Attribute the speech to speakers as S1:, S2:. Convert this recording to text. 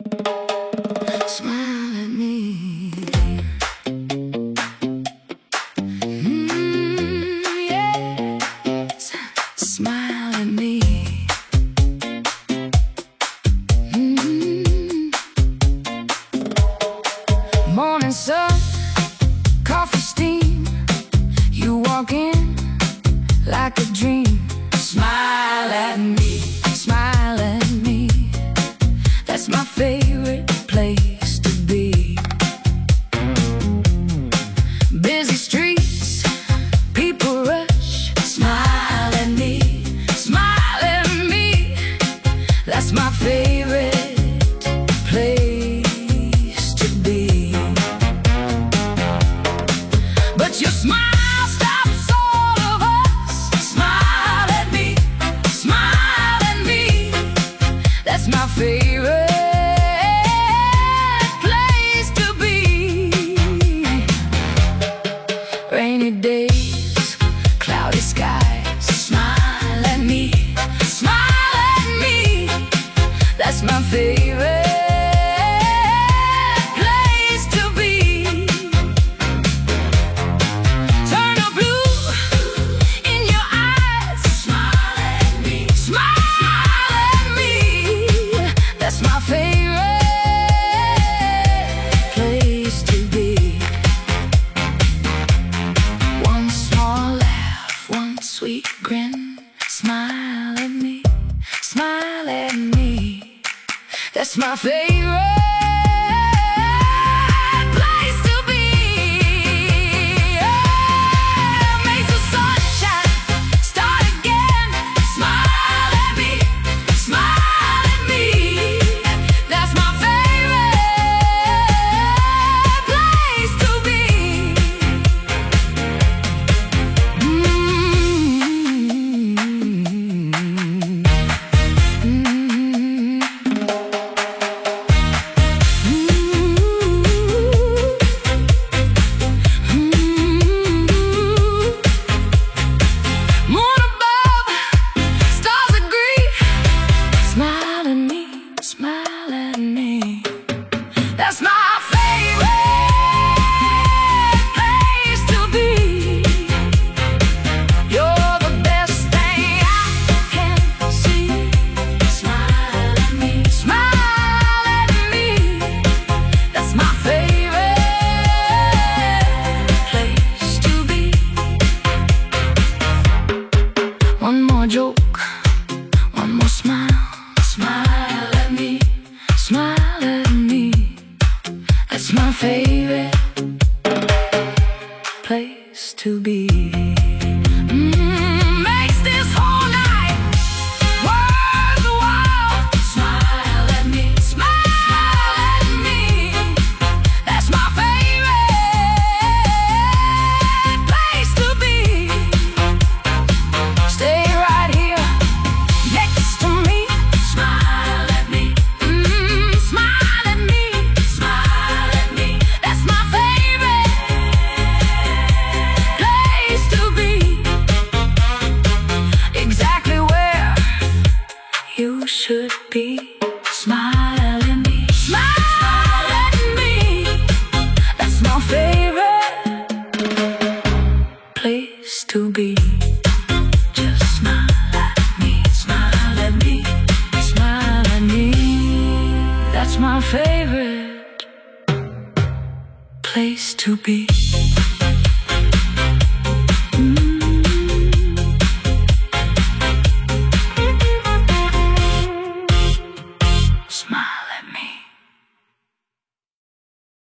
S1: Smile at me. Yeah. Smile at me. Morning sun, coffee steam. You walk in like a dream. Smile at me, smile at me. That's my favorite place to be. Busy streets, people rush. Smile at me, smile at me. That's my favorite place to be. But your smile stops all of us. Smile at me, smile at me. That's my favorite place to be. Rainy days, cloudy skies. Smile at me, smile at me. That's my favorite place to be. Turn a blue in your eyes. Smile at me, smile at me. That's my favorite place to be. One small laugh, one sweet grin. Smile at me, smile at me. That's my favorite place to be. Oh, make the sunshine start again. Smile at me, smile at me. That's my favorite place to be. Moon above, stars agree. Smile at me, smile at me. That's my favorite place to be. You're the best thing I can see. Smile at me, smile at me. That's my favorite place to be. One more joke, one more smile. Smile at me, smile at me. That's my favorite place to be. Makes this whole night worth the while. Smile at me, smile at me. That's my favorite place to be. Stay right here next to me. Smile at me, smile at me, smile at me. That's my favorite place to be. Exactly where you should be. Smile at me, smile at me. That's my favorite place to be. Just smile at me, smile at me, smile at me. That's my favorite place to be.